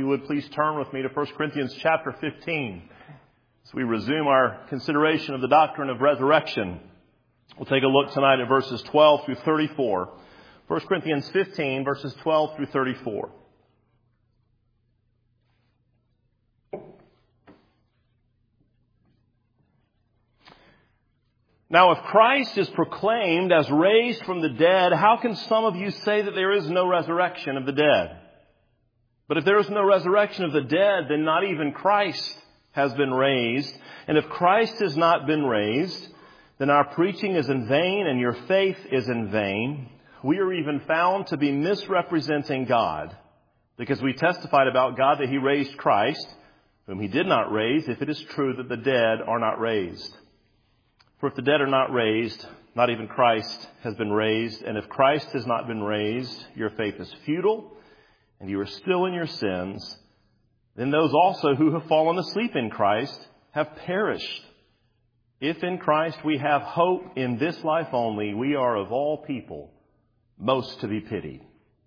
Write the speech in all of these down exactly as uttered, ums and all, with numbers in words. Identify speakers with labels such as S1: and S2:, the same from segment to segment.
S1: you would, please turn with me to First Corinthians chapter fifteen. As we resume our consideration of the doctrine of resurrection, we'll take a look tonight at verses twelve through thirty-four. First Corinthians fifteen, verses twelve through thirty-four. Now, if Christ is proclaimed as raised from the dead, how can some of you say that there is no resurrection of the dead? But if there is no resurrection of the dead, then not even Christ has been raised. And if Christ has not been raised, then our preaching is in vain and your faith is in vain. We are even found to be misrepresenting God, because we testified about God that He raised Christ, whom He did not raise, if it is true that the dead are not raised. For if the dead are not raised, not even Christ has been raised. And if Christ has not been raised, your faith is futile, and you are still in your sins. Then those also who have fallen asleep in Christ have perished. If in Christ we have hope in this life only, we are of all people most to be pitied.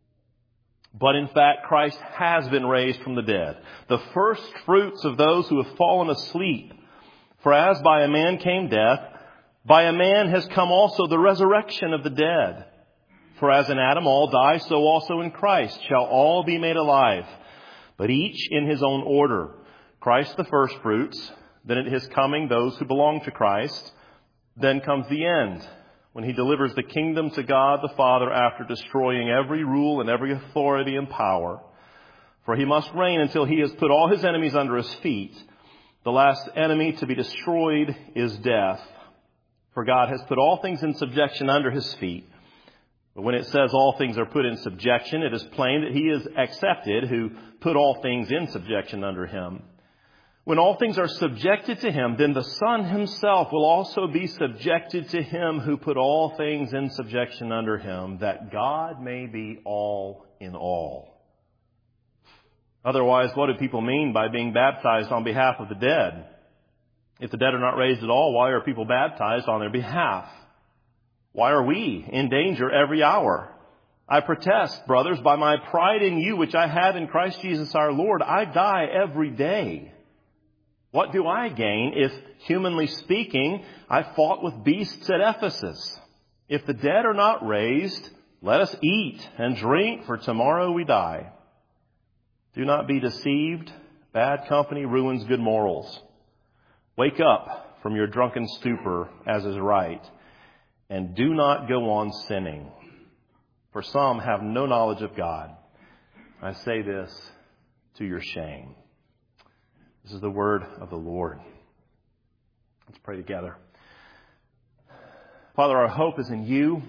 S1: But in fact, Christ has been raised from the dead, the first fruits of those who have fallen asleep. For as by a man came death, by a man has come also the resurrection of the dead. For as in Adam all die, so also in Christ shall all be made alive, but each in his own order. Christ the first fruits, then at His coming those who belong to Christ. Then comes the end, when He delivers the kingdom to God the Father after destroying every rule and every authority and power. For He must reign until He has put all His enemies under His feet. The last enemy to be destroyed is death. For God has put all things in subjection under His feet. But when it says all things are put in subjection, it is plain that He is accepted who put all things in subjection under Him. When all things are subjected to Him, then the Son Himself will also be subjected to Him who put all things in subjection under Him, that God may be all in all. Otherwise, what do people mean by being baptized on behalf of the dead? If the dead are not raised at all, why are people baptized on their behalf? Why are we in danger every hour? I protest, brothers, by my pride in you, which I have in Christ Jesus our Lord, I die every day. What do I gain if, humanly speaking, I fought with beasts at Ephesus? If the dead are not raised, let us eat and drink, for tomorrow we die. Do not be deceived. Bad company ruins good morals. Wake up from your drunken stupor, as is right, and do not go on sinning. For some have no knowledge of God. I say this to your shame. This is the word of the Lord. Let's pray together. Father, our hope is in You,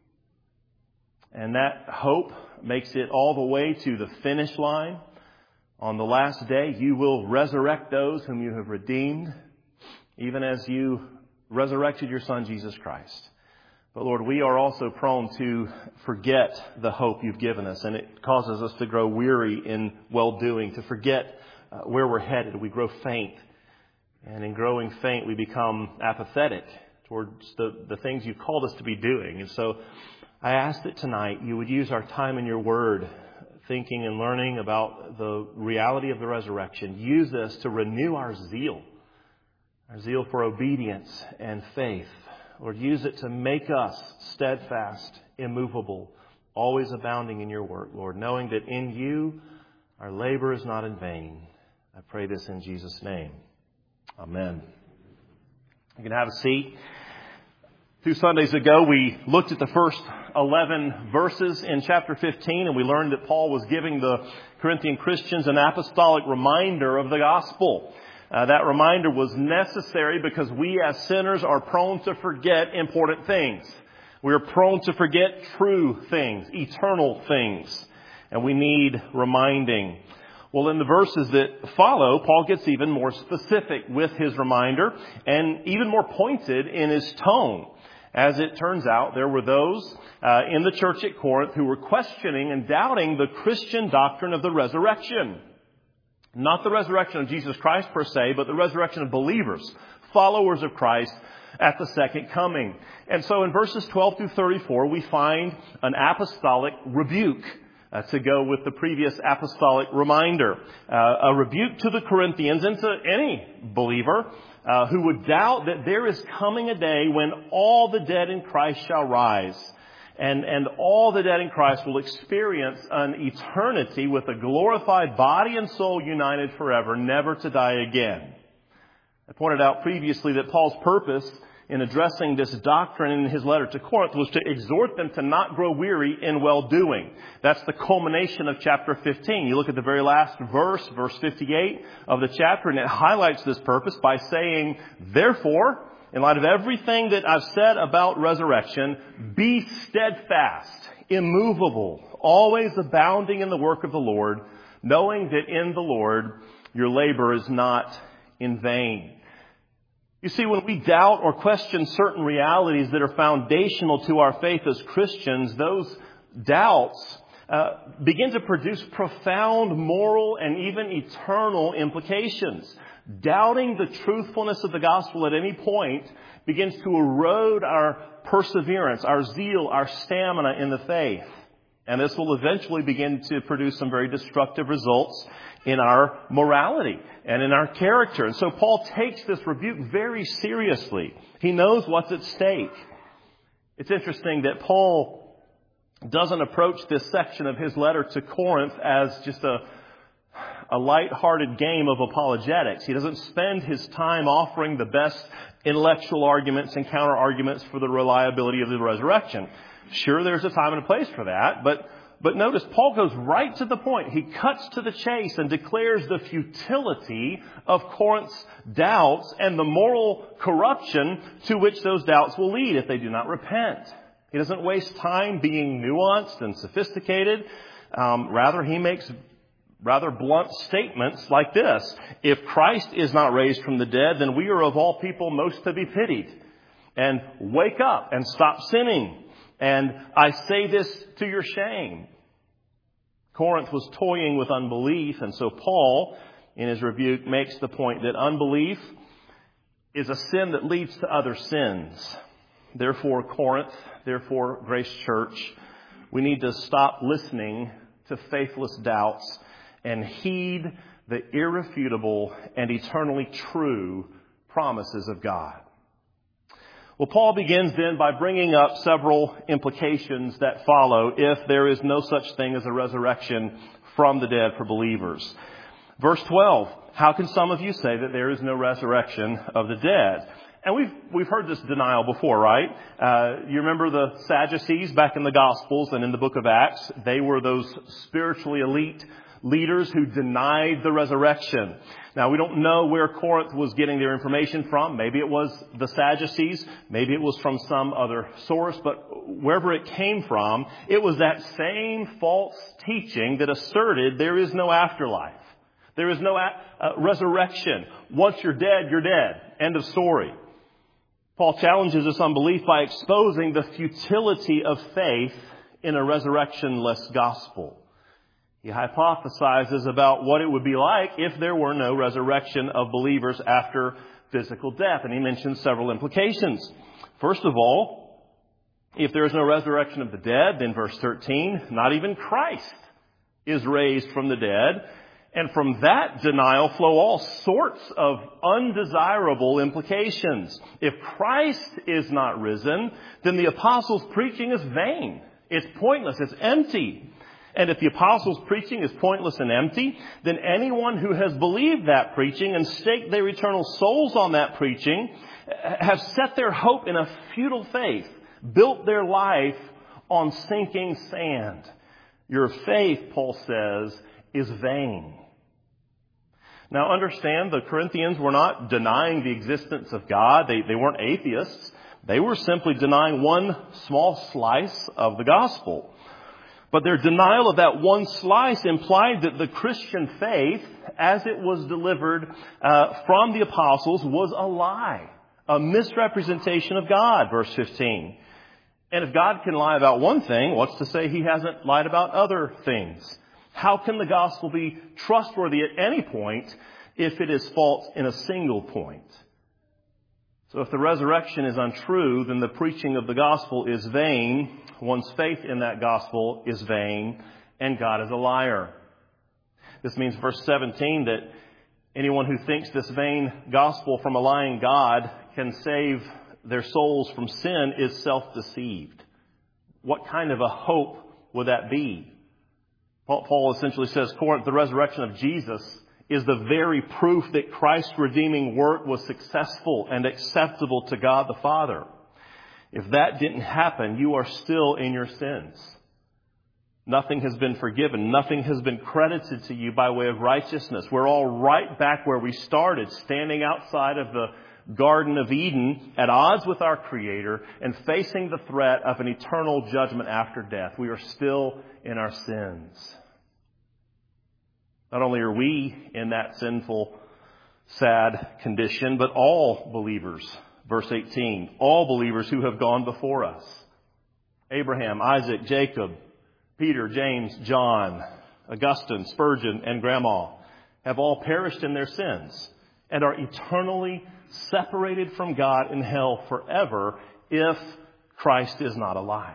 S1: and that hope makes it all the way to the finish line. On the last day, You will resurrect those whom You have redeemed, even as You resurrected Your Son, Jesus Christ. But Lord, we are also prone to forget the hope You've given us, and it causes us to grow weary in well-doing, to forget uh, where we're headed. We grow faint, and in growing faint, we become apathetic towards the, the things You've called us to be doing. And so I ask that tonight You would use our time in Your Word, thinking and learning about the reality of the resurrection. Use this to renew our zeal, our zeal for obedience and faith. Lord, use it to make us steadfast, immovable, always abounding in Your work, Lord, knowing that in You our labor is not in vain. I pray this in Jesus' name. Amen. You can have a seat. Two Sundays ago, we looked at the first eleven verses in chapter fifteen, and we learned that Paul was giving the Corinthian Christians an apostolic reminder of the gospel. Uh, that reminder was necessary because we as sinners are prone to forget important things. We are prone to forget true things, eternal things, and we need reminding. Well, in the verses that follow, Paul gets even more specific with his reminder and even more pointed in his tone. As it turns out, there were those uh, in the church at Corinth who were questioning and doubting the Christian doctrine of the resurrection. Not the resurrection of Jesus Christ per se, but the resurrection of believers, followers of Christ at the second coming. And so in verses twelve through thirty-four, we find an apostolic rebuke. Uh, to go with the previous apostolic reminder, uh, a rebuke to the Corinthians and to any believer uh, who would doubt that there is coming a day when all the dead in Christ shall rise, and, and all the dead in Christ will experience an eternity with a glorified body and soul united forever, never to die again. I pointed out previously that Paul's purpose in addressing this doctrine in his letter to Corinth was to exhort them to not grow weary in well-doing. That's the culmination of chapter fifteen. You look at the very last verse, verse fifty-eight of the chapter, and it highlights this purpose by saying, therefore, in light of everything that I've said about resurrection, be steadfast, immovable, always abounding in the work of the Lord, knowing that in the Lord your labor is not in vain. You see, when we doubt or question certain realities that are foundational to our faith as Christians, those doubts uh, begin to produce profound moral and even eternal implications. Doubting the truthfulness of the gospel at any point begins to erode our perseverance, our zeal, our stamina in the faith. And this will eventually begin to produce some very destructive results in our morality and in our character. And so Paul takes this rebuke very seriously. He knows what's at stake. It's interesting that Paul doesn't approach this section of his letter to Corinth as just a, a light-hearted game of apologetics. He doesn't spend his time offering the best intellectual arguments and counter-arguments for the reliability of the resurrection. Sure, there's a time and a place for that, but But notice, Paul goes right to the point. He cuts to the chase and declares the futility of Corinth's doubts and the moral corruption to which those doubts will lead if they do not repent. He doesn't waste time being nuanced and sophisticated. Um, rather, he makes rather blunt statements like this. If Christ is not raised from the dead, then we are of all people most to be pitied. And wake up and stop sinning. And I say this to your shame. Corinth was toying with unbelief, and so Paul, in his rebuke, makes the point that unbelief is a sin that leads to other sins. Therefore, Corinth, therefore, Grace Church, we need to stop listening to faithless doubts and heed the irrefutable and eternally true promises of God. Well, Paul begins then by bringing up several implications that follow if there is no such thing as a resurrection from the dead for believers. Verse twelve, how can some of you say that there is no resurrection of the dead? And we've we've heard this denial before, right? Uh, you remember the Sadducees back in the Gospels and in the book of Acts? They were those spiritually elite leaders who denied the resurrection. Now, we don't know where Corinth was getting their information from. Maybe it was the Sadducees. Maybe it was from some other source. But wherever it came from, it was that same false teaching that asserted there is no afterlife. There is no uh, resurrection. Once you're dead, you're dead. End of story. Paul challenges this unbelief by exposing the futility of faith in a resurrectionless gospel. He hypothesizes about what it would be like if there were no resurrection of believers after physical death. And he mentions several implications. First of all, if there is no resurrection of the dead, then verse thirteen, not even Christ is raised from the dead. And from that denial flow all sorts of undesirable implications. If Christ is not risen, then the apostles' preaching is vain. It's pointless. It's empty. And if the apostles' preaching is pointless and empty, then anyone who has believed that preaching and staked their eternal souls on that preaching have set their hope in a futile faith, built their life on sinking sand. Your faith, Paul says, is vain. Now understand, the Corinthians were not denying the existence of God. They, they weren't atheists. They were simply denying one small slice of the gospel. But their denial of that one slice implied that the Christian faith, as it was delivered uh, from the apostles, was a lie, a misrepresentation of God, verse fifteen. And if God can lie about one thing, what's to say he hasn't lied about other things? How can the gospel be trustworthy at any point if it is false in a single point? So if the resurrection is untrue, then the preaching of the gospel is vain. One's faith in that gospel is vain. and God is a liar. This means, verse seventeen, that anyone who thinks this vain gospel from a lying God can save their souls from sin is self-deceived. What kind of a hope would that be? Paul essentially says, Corinth, the resurrection of Jesus is the very proof that Christ's redeeming work was successful and acceptable to God the Father. If that didn't happen, you are still in your sins. Nothing has been forgiven. Nothing has been credited to you by way of righteousness. We're all right back where we started, standing outside of the Garden of Eden at odds with our Creator and facing the threat of an eternal judgment after death. We are still in our sins. Not only are we in that sinful, sad condition, but all believers, verse eighteen, all believers who have gone before us. Abraham, Isaac, Jacob, Peter, James, John, Augustine, Spurgeon, and Grandma have all perished in their sins and are eternally separated from God in hell forever if Christ is not alive.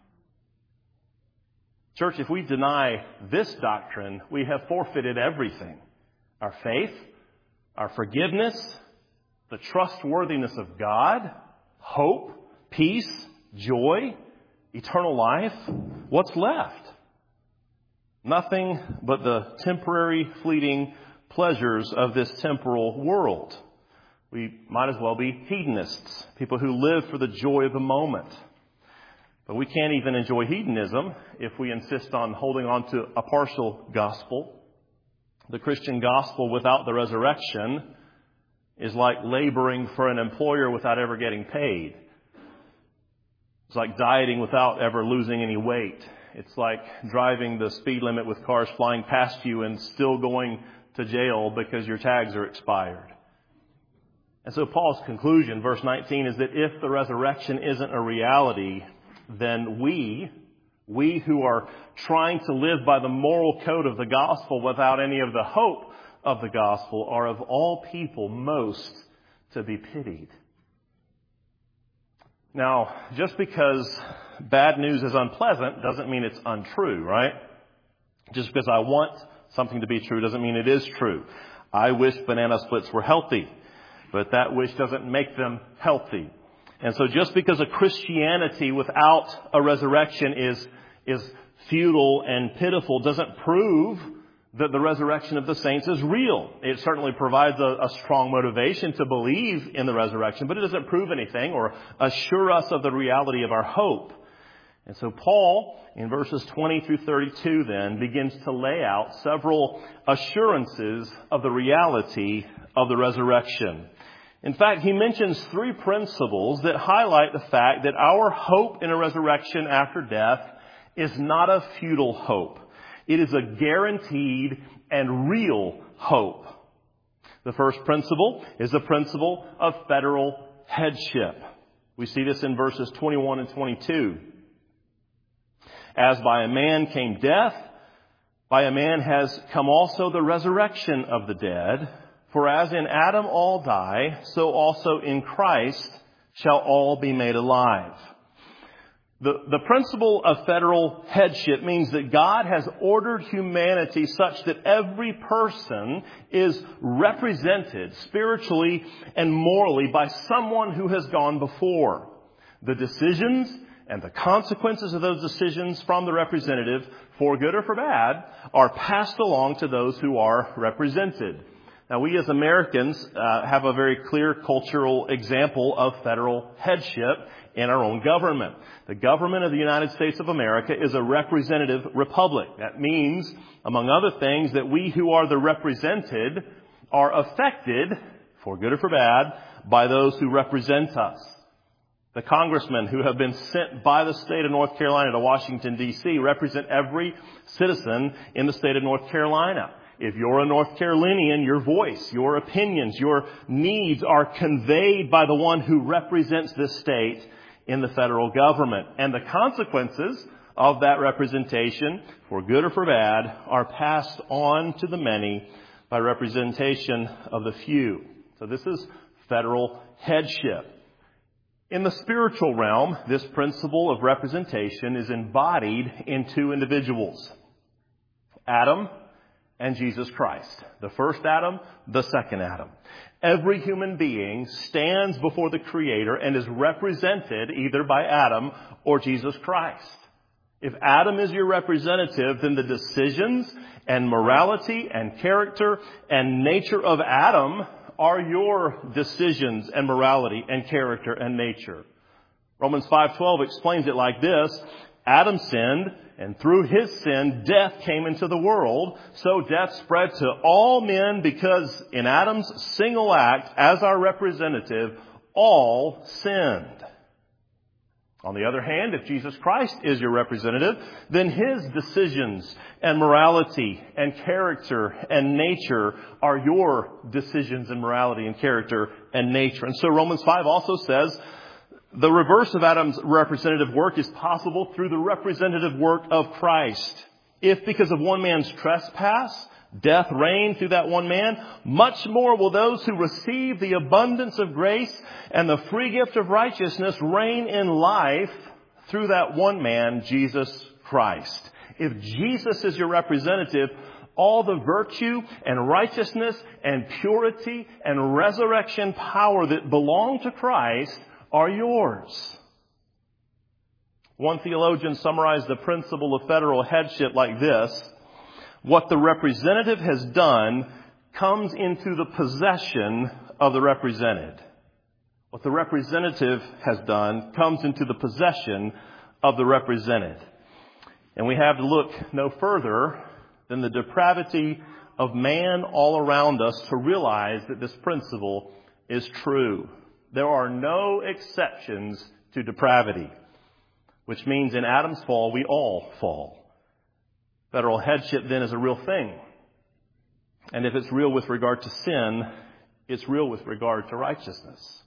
S1: Church, if we deny this doctrine, we have forfeited everything. Our faith, our forgiveness, the trustworthiness of God, hope, peace, joy, eternal life. What's left? Nothing but the temporary, fleeting pleasures of this temporal world. We might as well be hedonists, people who live for the joy of the moment. But we can't even enjoy hedonism if we insist on holding on to a partial gospel. The Christian gospel without the resurrection is like laboring for an employer without ever getting paid. It's like dieting without ever losing any weight. It's like driving the speed limit with cars flying past you and still going to jail because your tags are expired. And so Paul's conclusion, verse nineteen, is that if the resurrection isn't a reality, then we, we who are trying to live by the moral code of the gospel without any of the hope of the gospel, are of all people most to be pitied. Now, just because bad news is unpleasant doesn't mean it's untrue, right? Just because I want something to be true doesn't mean it is true. I wish banana splits were healthy, but that wish doesn't make them healthy. And so just because a Christianity without a resurrection is, is futile and pitiful doesn't prove that the resurrection of the saints is real. It certainly provides a, a strong motivation to believe in the resurrection, but it doesn't prove anything or assure us of the reality of our hope. And so Paul, in verses twenty through thirty-two then, begins to lay out several assurances of the reality of the resurrection. In fact, he mentions three principles that highlight the fact that our hope in a resurrection after death is not a futile hope. It is a guaranteed and real hope. The first principle is the principle of federal headship. We see this in verses twenty-one and twenty-two. As by a man came death, by a man has come also the resurrection of the dead. For as in Adam all die, so also in Christ shall all be made alive. The, the principle of federal headship means that God has ordered humanity such that every person is represented spiritually and morally by someone who has gone before. The decisions and the consequences of those decisions from the representative, for good or for bad, are passed along to those who are represented. Now, we as Americans uh, have a very clear cultural example of federal headship in our own government. The government of the United States of America is a representative republic. That means, among other things, that we who are the represented are affected, for good or for bad, by those who represent us. The congressmen who have been sent by the state of North Carolina to Washington, D C represent every citizen in the state of North Carolina. If you're a North Carolinian, your voice, your opinions, your needs are conveyed by the one who represents this state in the federal government. And the consequences of that representation, for good or for bad, are passed on to the many by representation of the few. So this is federal headship. In the spiritual realm, this principle of representation is embodied in two individuals. Adam and Jesus Christ. The first Adam, the second Adam. Every human being stands before the Creator and is represented either by Adam or Jesus Christ. If Adam is your representative, then the decisions and morality and character and nature of Adam are your decisions and morality and character and nature. Romans five twelve explains it like this: Adam sinned, and through his sin, death came into the world. So death spread to all men because in Adam's single act as our representative, all sinned. On the other hand, if Jesus Christ is your representative, then his decisions and morality and character and nature are your decisions and morality and character and nature. And so Romans five also says the reverse of Adam's representative work is possible through the representative work of Christ. If because of one man's trespass, death reigned through that one man, much more will those who receive the abundance of grace and the free gift of righteousness reign in life through that one man, Jesus Christ. If Jesus is your representative, all the virtue and righteousness and purity and resurrection power that belong to Christ are yours. One theologian summarized the principle of federal headship like this: what the representative has done comes into the possession of the represented. What the representative has done comes into the possession of the represented. And we have to look no further than the depravity of man all around us to realize that this principle is true. There are no exceptions to depravity, which means in Adam's fall, we all fall. Federal headship then is a real thing. And if it's real with regard to sin, it's real with regard to righteousness.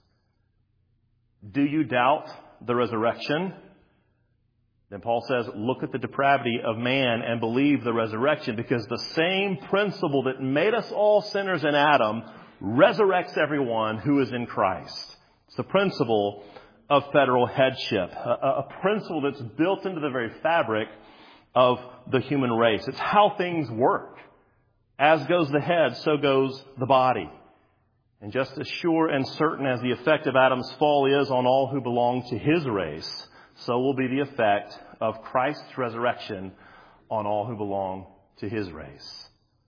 S1: Do you doubt the resurrection? Then Paul says, look at the depravity of man and believe the resurrection, because the same principle that made us all sinners in Adam resurrects everyone who is in Christ. It's the principle of federal headship, a, a principle that's built into the very fabric of the human race. It's how things work. As goes the head, so goes the body. And just as sure and certain as the effect of Adam's fall is on all who belong to his race, so will be the effect of Christ's resurrection on all who belong to his race.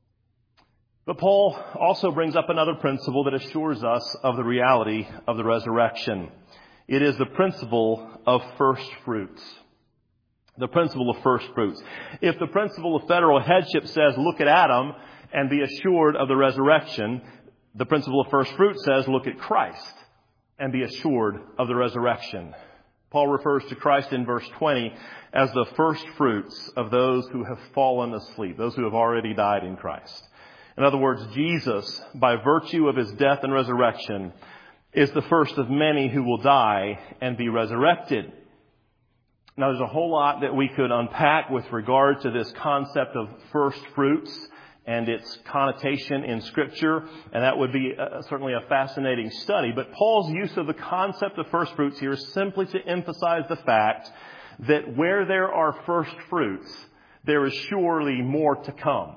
S1: But Paul also brings up another principle that assures us of the reality of the resurrection. It is the principle of first fruits. The principle of first fruits. If the principle of federal headship says, look at Adam and be assured of the resurrection, the principle of first fruits says, look at Christ and be assured of the resurrection. Paul refers to Christ in verse twenty as the first fruits of those who have fallen asleep, those who have already died in Christ. In other words, Jesus, by virtue of his death and resurrection, is the first of many who will die and be resurrected. Now, there's a whole lot that we could unpack with regard to this concept of first fruits and its connotation in Scripture, and that would be a, certainly a fascinating study. But Paul's use of the concept of first fruits here is simply to emphasize the fact that where there are first fruits, there is surely more to come.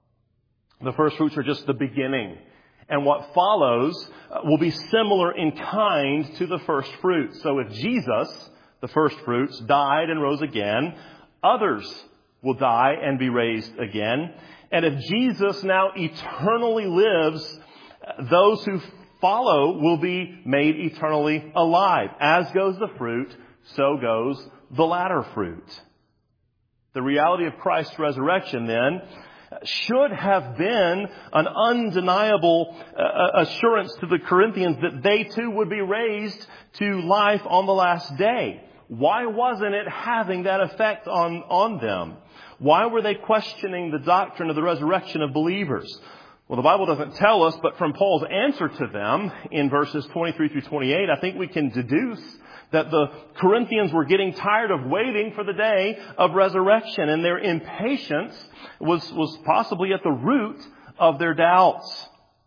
S1: The first fruits are just the beginning. And what follows will be similar in kind to the first fruits. So if Jesus, the first fruits, died and rose again, others will die and be raised again. And if Jesus now eternally lives, those who follow will be made eternally alive. As goes the fruit, so goes the latter fruit. The reality of Christ's resurrection, then, should have been an undeniable uh, assurance to the Corinthians that they too would be raised to life on the last day. Why wasn't it having that effect on, on them? Why were they questioning the doctrine of the resurrection of believers? Well, the Bible doesn't tell us, but from Paul's answer to them in verses twenty-three through twenty-eight, I think we can deduce that the Corinthians were getting tired of waiting for the day of resurrection, and their impatience was, was possibly at the root of their doubts.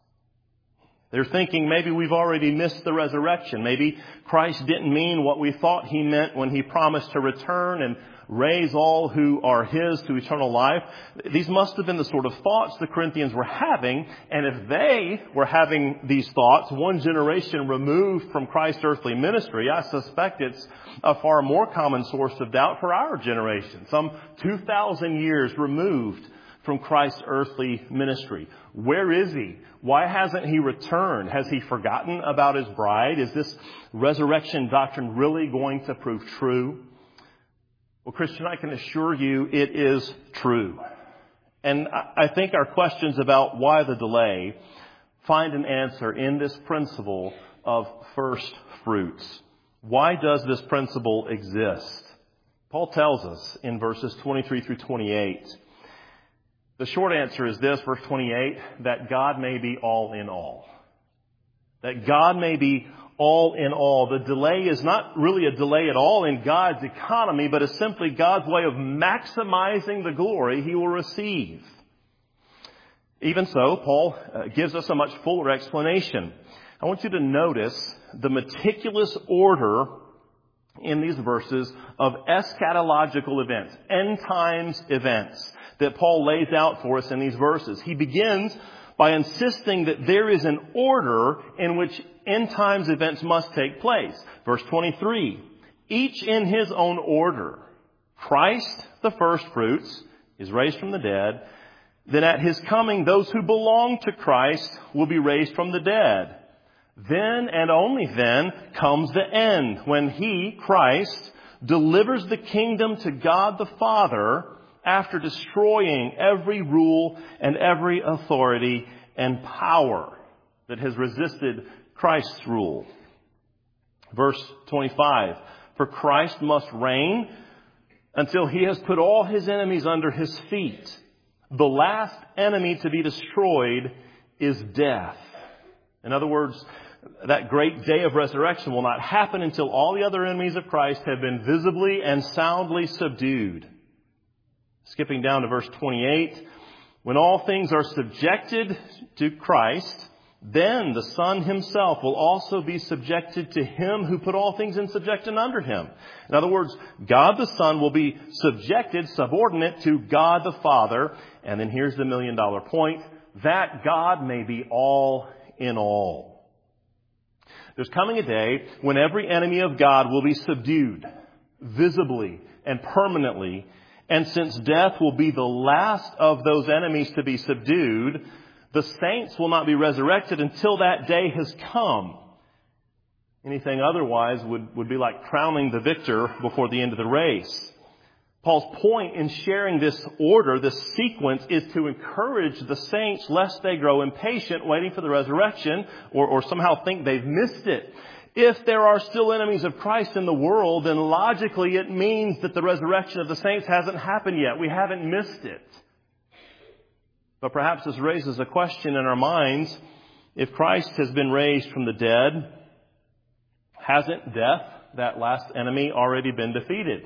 S1: They're thinking maybe we've already missed the resurrection. Maybe Christ didn't mean what we thought he meant when he promised to return and raise all who are His to eternal life. These must have been the sort of thoughts the Corinthians were having. And if they were having these thoughts one generation removed from Christ's earthly ministry, I suspect it's a far more common source of doubt for our generation, some two thousand years removed from Christ's earthly ministry. Where is He? Why hasn't He returned? Has He forgotten about His bride? Is this resurrection doctrine really going to prove true? Well, Christian, I can assure you it is true. And I think our questions about why the delay find an answer in this principle of first fruits. Why does this principle exist? Paul tells us in verses twenty-three through twenty-eight. The short answer is this, verse twenty-eight, that God may be all in all. That God may be all in all. The delay is not really a delay at all in God's economy, but is simply God's way of maximizing the glory He will receive. Even so, Paul uh, gives us a much fuller explanation. I want you to notice the meticulous order in these verses of eschatological events, end times events, that Paul lays out for us in these verses. He begins by insisting that there is an order in which end times events must take place. Verse twenty-three, each in his own order. Christ, the first fruits, is raised from the dead. Then at His coming, those who belong to Christ will be raised from the dead. Then and only then comes the end, when He, Christ, delivers the kingdom to God the Father after destroying every rule and every authority and power that has resisted Christ's rule. Verse twenty-five, for Christ must reign until He has put all His enemies under His feet. The last enemy to be destroyed is death. In other words, that great day of resurrection will not happen until all the other enemies of Christ have been visibly and soundly subdued. Skipping down to verse twenty-eight, when all things are subjected to Christ, then the Son Himself will also be subjected to Him who put all things in subjection under Him. In other words, God the Son will be subjected, subordinate to God the Father. And then here's the million dollar point, that God may be all in all. There's coming a day when every enemy of God will be subdued, visibly and permanently. And since death will be the last of those enemies to be subdued, the saints will not be resurrected until that day has come. Anything otherwise would, would be like crowning the victor before the end of the race. Paul's point in sharing this order, this sequence, is to encourage the saints lest they grow impatient waiting for the resurrection or, or somehow think they've missed it. If there are still enemies of Christ in the world, then logically it means that the resurrection of the saints hasn't happened yet. We haven't missed it. But perhaps this raises a question in our minds. If Christ has been raised from the dead, hasn't death, that last enemy, already been defeated?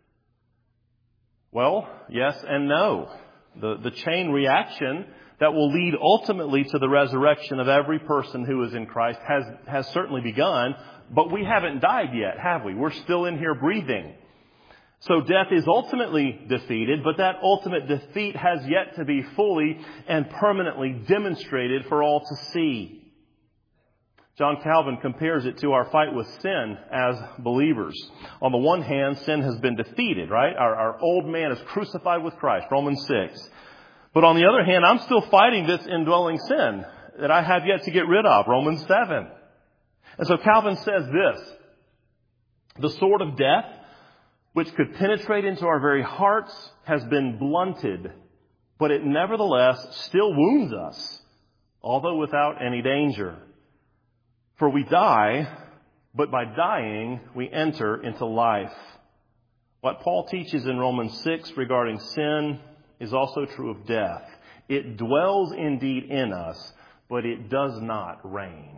S1: Well, yes and no. The, the chain reaction that will lead ultimately to the resurrection of every person who is in Christ has, has certainly begun, but we haven't died yet, have we? We're still in here breathing. So death is ultimately defeated, but that ultimate defeat has yet to be fully and permanently demonstrated for all to see. John Calvin compares it to our fight with sin as believers. On the one hand, sin has been defeated, right? Our, our old man is crucified with Christ, Romans six. But on the other hand, I'm still fighting this indwelling sin that I have yet to get rid of, Romans seven. And so Calvin says this, the sword of death, which could penetrate into our very hearts, has been blunted, but it nevertheless still wounds us, although without any danger. For we die, but by dying we enter into life. What Paul teaches in Romans six regarding sin is also true of death. It dwells indeed in us, but it does not reign.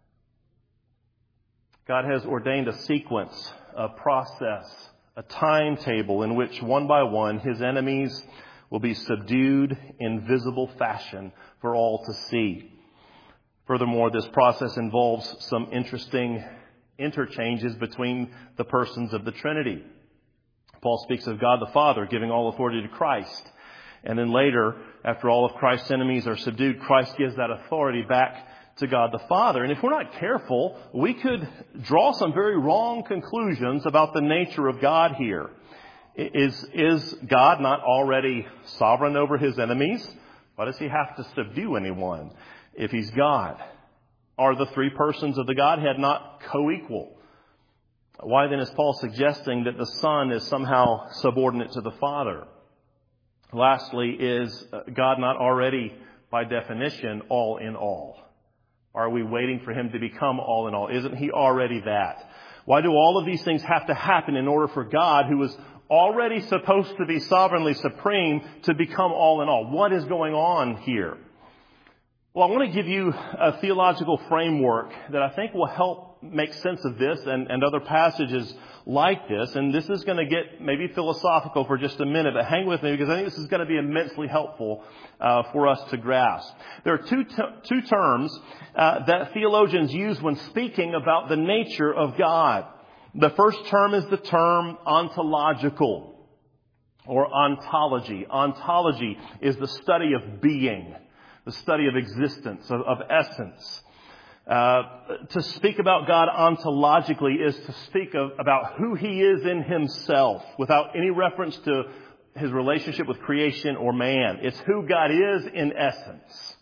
S1: God has ordained a sequence, a process, a timetable in which one by one His enemies will be subdued in visible fashion for all to see. Furthermore, this process involves some interesting interchanges between the persons of the Trinity. Paul speaks of God the Father giving all authority to Christ. And then later, after all of Christ's enemies are subdued, Christ gives that authority back to God the Father. And if we're not careful, we could draw some very wrong conclusions about the nature of God here. Is, is God not already sovereign over his enemies? Why does he have to subdue anyone if he's God? Are the three persons of the Godhead not co-equal? Why then is Paul suggesting that the Son is somehow subordinate to the Father? Lastly, is God not already, by definition, all in all? Are we waiting for him to become all in all? Isn't he already that? Why do all of these things have to happen in order for God, who is already supposed to be sovereignly supreme, to become all in all? What is going on here? Well, I want to give you a theological framework that I think will help make sense of this and, and other passages like this. And this is going to get maybe philosophical for just a minute, but hang with me because I think this is going to be immensely helpful uh, for us to grasp. There are two, t- two terms uh, that theologians use when speaking about the nature of God. The first term is the term ontological or ontology. Ontology is the study of being, the study of existence, of, of essence. Uh, to speak about God ontologically is to speak of, about who he is in himself without any reference to his relationship with creation or man. It's who God is in essence.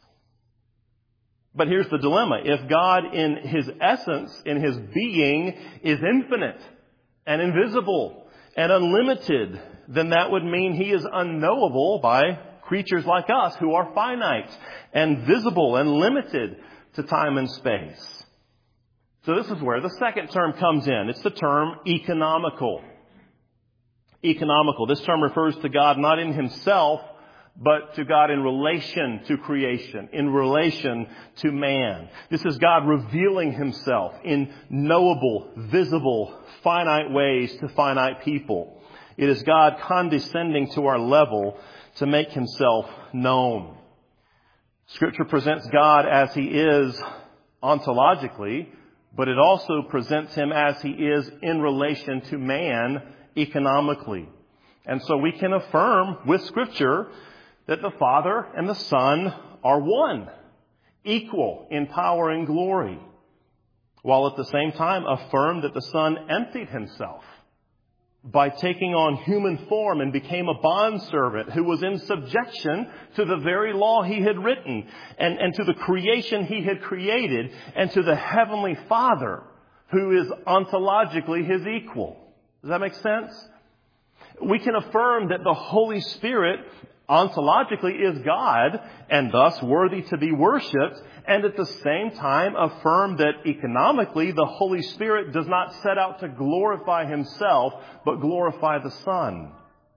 S1: But here's the dilemma. If God in his essence, in his being, is infinite and invisible and unlimited, then that would mean he is unknowable by creatures like us who are finite and visible and limited to time and space. So this is where the second term comes in. It's the term economical. Economical. This term refers to God not in himself, but to God in relation to creation, in relation to man. This is God revealing himself in knowable, visible, finite ways to finite people. It is God condescending to our level to make himself known. Scripture presents God as he is ontologically, but it also presents him as he is in relation to man economically. And so we can affirm with Scripture that the Father and the Son are one, equal in power and glory, while at the same time affirm that the Son emptied himself by taking on human form and became a bondservant who was in subjection to the very law he had written and, and to the creation he had created and to the heavenly Father who is ontologically his equal. Does that make sense? We can affirm that the Holy Spirit ontologically is God and thus worthy to be worshipped, and at the same time affirm that economically the Holy Spirit does not set out to glorify himself, but glorify the Son.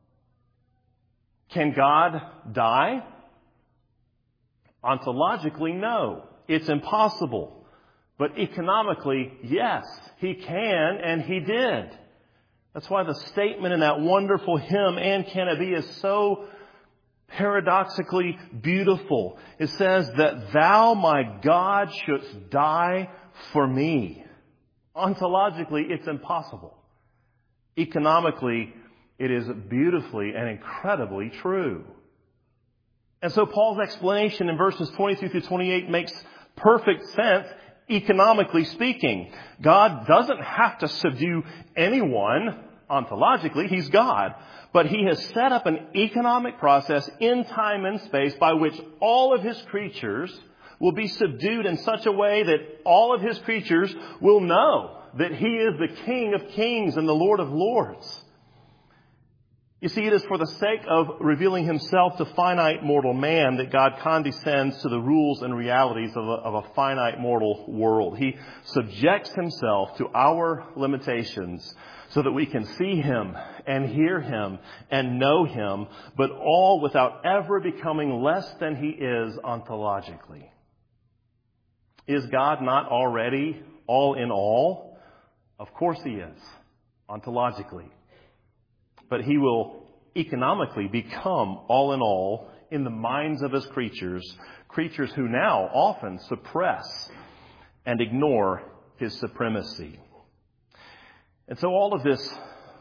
S1: Can God die? Ontologically, no. It's impossible. But economically, yes, he can and he did. That's why the statement in that wonderful hymn, And Can It Be, is so paradoxically beautiful. It says that thou, my God, shouldst die for me. Ontologically, it's impossible. Economically, it is beautifully and incredibly true. And so Paul's explanation in verses twenty-two through twenty-eight makes perfect sense, economically speaking. God doesn't have to subdue anyone ontologically. He's God. But he has set up an economic process in time and space by which all of his creatures will be subdued in such a way that all of his creatures will know that he is the King of kings and the Lord of lords. You see, it is for the sake of revealing himself to finite mortal man that God condescends to the rules and realities of a, of a finite mortal world. He subjects himself to our limitations so that we can see him and hear him and know him, but all without ever becoming less than he is ontologically. Is God not already all in all? Of course he is, ontologically. But he will economically become all in all in the minds of his creatures, creatures who now often suppress and ignore his supremacy. And so all of this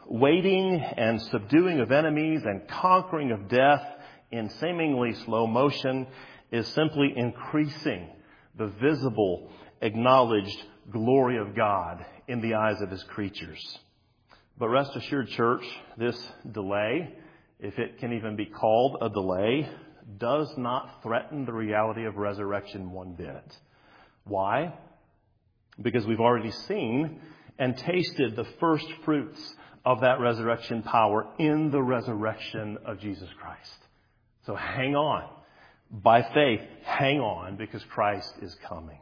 S1: weighting and subduing of enemies and conquering of death in seemingly slow motion is simply increasing the visible, acknowledged glory of God in the eyes of His creatures. But rest assured, church, this delay, if it can even be called a delay, does not threaten the reality of resurrection one bit. Why? Because we've already seen and tasted the first fruits of that resurrection power in the resurrection of Jesus Christ. So hang on. By faith, hang on, because Christ is coming.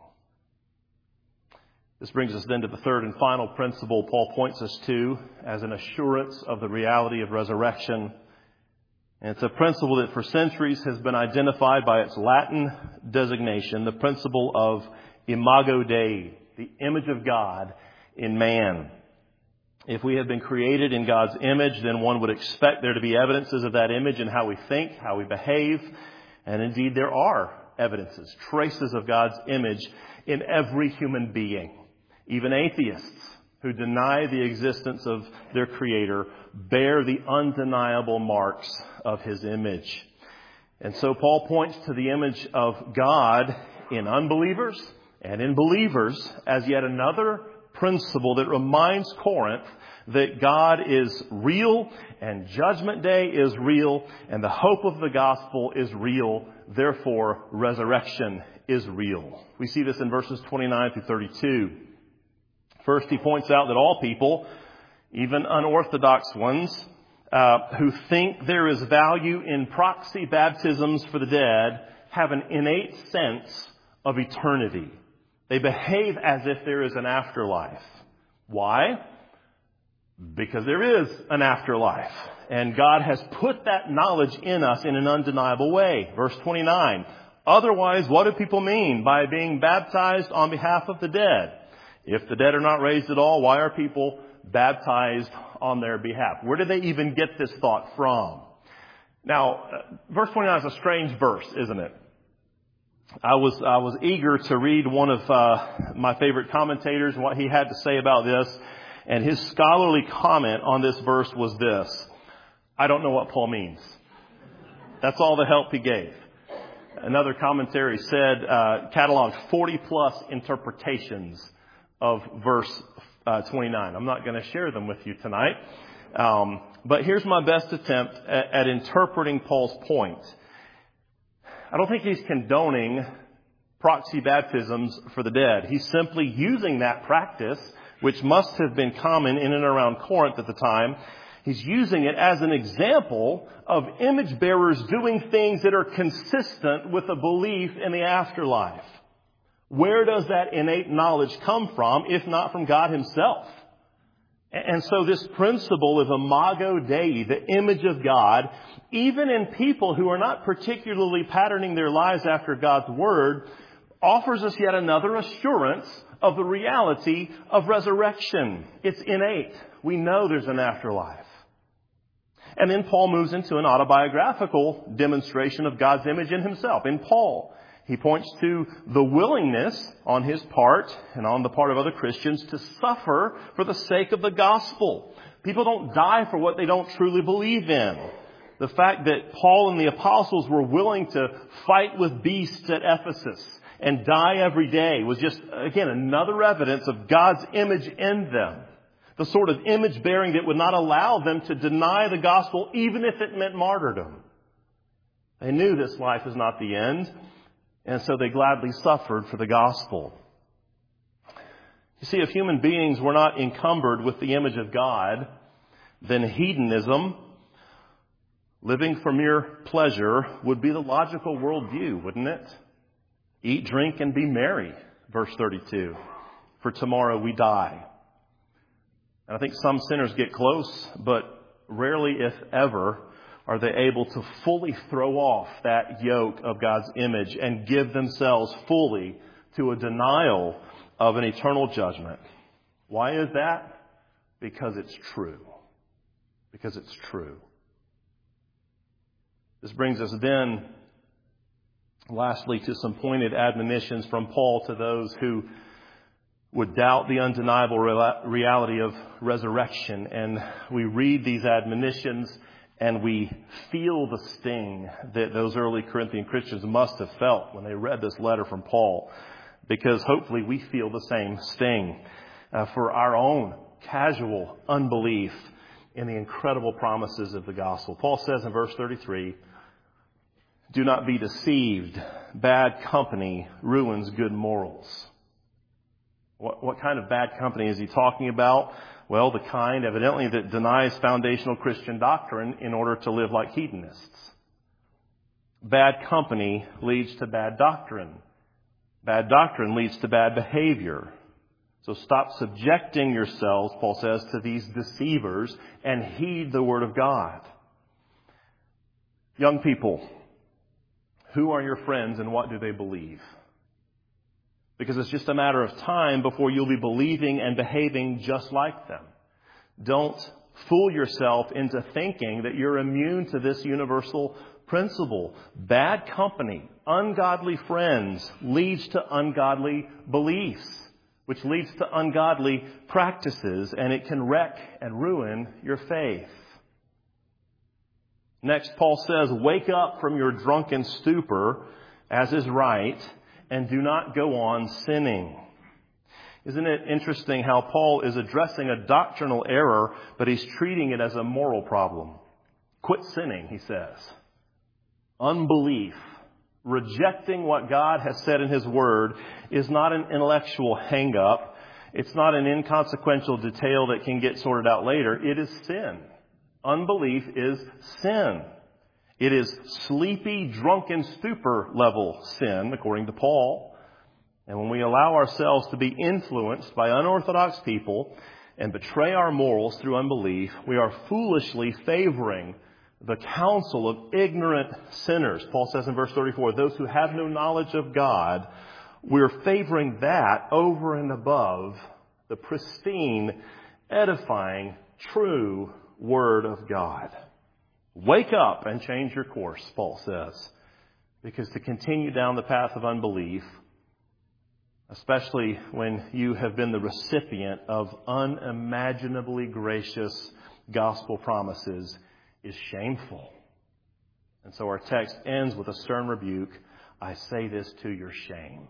S1: This brings us then to the third and final principle Paul points us to as an assurance of the reality of resurrection. And it's a principle that for centuries has been identified by its Latin designation, the principle of imago Dei, the image of God in man. If we have been created in God's image, then one would expect there to be evidences of that image in how we think, how we behave. And indeed, there are evidences, traces of God's image in every human being. Even atheists who deny the existence of their Creator bear the undeniable marks of His image. And so Paul points to the image of God in unbelievers and in believers as yet another principle that reminds Corinth that God is real and Judgment Day is real and the hope of the gospel is real. Therefore, resurrection is real. We see this in verses twenty-nine through thirty-two. First, he points out that all people, even unorthodox ones, uh, who think there is value in proxy baptisms for the dead, have an innate sense of eternity. They behave as if there is an afterlife. Why? Because there is an afterlife. And God has put that knowledge in us in an undeniable way. Verse twenty-nine. Otherwise, what do people mean by being baptized on behalf of the dead? If the dead are not raised at all, why are people baptized on their behalf? Where did they even get this thought from? Now, verse twenty-nine is a strange verse, isn't it? I was I was eager to read one of uh, my favorite commentators and what he had to say about this. And his scholarly comment on this verse was this: I don't know what Paul means. That's all the help he gave. Another commentary said, uh, cataloged forty plus interpretations of verse uh, twenty-nine. I'm not going to share them with you tonight. Um, but here's my best attempt at, at interpreting Paul's point. I don't think he's condoning proxy baptisms for the dead. He's simply using that practice, which must have been common in and around Corinth at the time. He's using it as an example of image bearers doing things that are consistent with a belief in the afterlife. Where does that innate knowledge come from, if not from God Himself? And so this principle of imago Dei, the image of God, even in people who are not particularly patterning their lives after God's Word, offers us yet another assurance of the reality of resurrection. It's innate. We know there's an afterlife. And then Paul moves into an autobiographical demonstration of God's image in himself. In Paul, he points to the willingness on his part and on the part of other Christians to suffer for the sake of the gospel. People don't die for what they don't truly believe in. The fact that Paul and the apostles were willing to fight with beasts at Ephesus and die every day was just, again, another evidence of God's image in them. The sort of image bearing that would not allow them to deny the gospel even if it meant martyrdom. They knew this life is not the end, and so they gladly suffered for the gospel. You see, if human beings were not encumbered with the image of God, then hedonism, living for mere pleasure, would be the logical worldview, wouldn't it? Eat, drink, and be merry, verse thirty-two. For tomorrow we die. And I think some sinners get close, but rarely, if ever, are they able to fully throw off that yoke of God's image and give themselves fully to a denial of an eternal judgment. Why is that? Because it's true. Because it's true. This brings us then, lastly, to some pointed admonitions from Paul to those who would doubt the undeniable reality of resurrection. And we read these admonitions and we feel the sting that those early Corinthian Christians must have felt when they read this letter from Paul, because hopefully we feel the same sting uh, for our own casual unbelief in the incredible promises of the gospel. Paul says in verse thirty-three, "Do not be deceived. Bad company ruins good morals." What, what kind of bad company is he talking about? Well, the kind, evidently, that denies foundational Christian doctrine in order to live like hedonists. Bad company leads to bad doctrine. Bad doctrine leads to bad behavior. So stop subjecting yourselves, Paul says, to these deceivers and heed the word of God. Young people, who are your friends and what do they believe? Because it's just a matter of time before you'll be believing and behaving just like them. Don't fool yourself into thinking that you're immune to this universal principle. Bad company, ungodly friends, leads to ungodly beliefs, which leads to ungodly practices, and it can wreck and ruin your faith. Next, Paul says, "Wake up from your drunken stupor, as is right, and do not go on sinning." Isn't it interesting how Paul is addressing a doctrinal error, but he's treating it as a moral problem? Quit sinning, he says. Unbelief, rejecting what God has said in His Word, is not an intellectual hang-up. It's not an inconsequential detail that can get sorted out later. It is sin. Unbelief is sin. It is sleepy, drunken, stupor level sin, according to Paul. And when we allow ourselves to be influenced by unorthodox people and betray our morals through unbelief, we are foolishly favoring the counsel of ignorant sinners. Paul says in verse thirty-four, those who have no knowledge of God, we're favoring that over and above the pristine, edifying, true Word of God. Wake up and change your course, Paul says, because to continue down the path of unbelief, especially when you have been the recipient of unimaginably gracious gospel promises, is shameful. And so our text ends with a stern rebuke. I say this to your shame.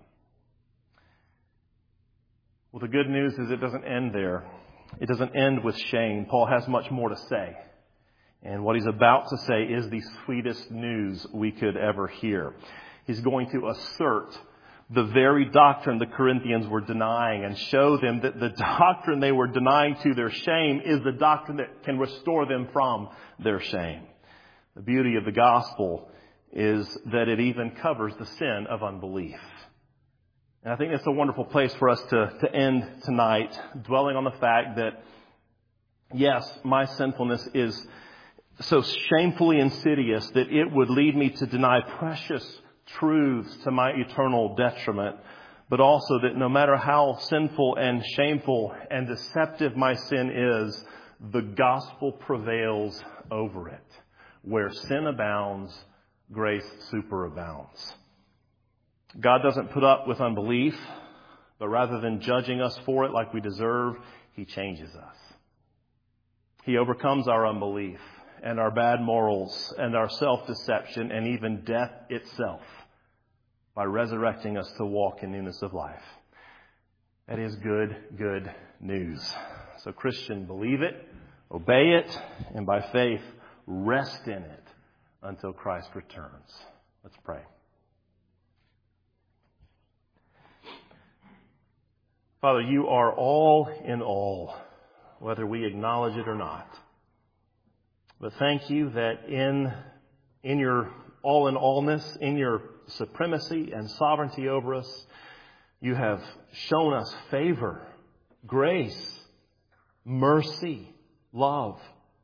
S1: Well, the good news is it doesn't end there. It doesn't end with shame. Paul has much more to say. And what he's about to say is the sweetest news we could ever hear. He's going to assert the very doctrine the Corinthians were denying and show them that the doctrine they were denying to their shame is the doctrine that can restore them from their shame. The beauty of the gospel is that it even covers the sin of unbelief. And I think it's a wonderful place for us to, to end tonight, dwelling on the fact that, yes, my sinfulness is so shamefully insidious that it would lead me to deny precious truths to my eternal detriment, but also that no matter how sinful and shameful and deceptive my sin is, the gospel prevails over it. Where sin abounds, grace superabounds. God doesn't put up with unbelief, but rather than judging us for it like we deserve, He changes us. He overcomes our unbelief and our bad morals and our self-deception and even death itself by resurrecting us to walk in newness of life. That is good, good news. So Christian, believe it, obey it, and by faith, rest in it until Christ returns. Let's pray. Father, you are all in all, whether we acknowledge it or not. But thank you that in, in your all-in-allness, in your supremacy and sovereignty over us, you have shown us favor, grace, mercy, love.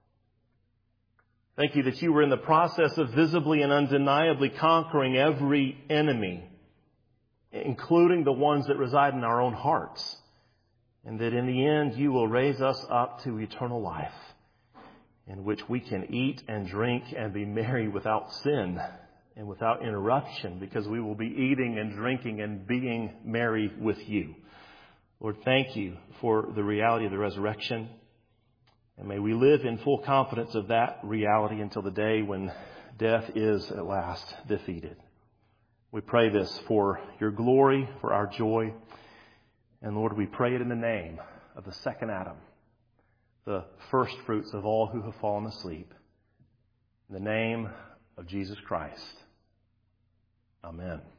S1: Thank you that you were in the process of visibly and undeniably conquering every enemy, including the ones that reside in our own hearts, and that in the end you will raise us up to eternal life, in which we can eat and drink and be merry without sin and without interruption, because we will be eating and drinking and being merry with you. Lord, thank you for the reality of the resurrection. And may we live in full confidence of that reality until the day when death is at last defeated. We pray this for your glory, for our joy. And Lord, we pray it in the name of the second Adam, the first fruits of all who have fallen asleep. In the name of Jesus Christ. Amen.